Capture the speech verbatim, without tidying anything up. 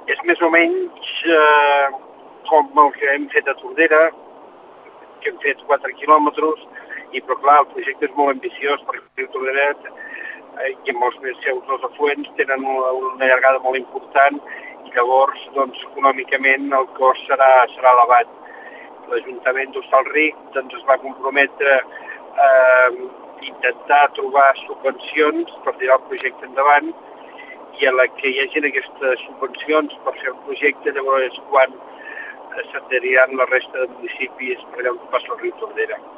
és més o menys eh, com el que hem fet a Tordera, que hem fet quatre quilòmetres, i però clar, el projecte és molt ambiciós perquè el Tordera eh, i amb els seus dos afluents tenen una, una llargada molt important i llavors, doncs, econòmicament el cost serà, serà elevat. L'Ajuntament d'Hostalric doncs, es va comprometre a eh, intentar trobar subvencions per tirar el projecte endavant i a la que hi hagi aquestes subvencions per fer el projecte, llavors és quan s'adheriran la resta de municipis per allà on passa el riu Tordera.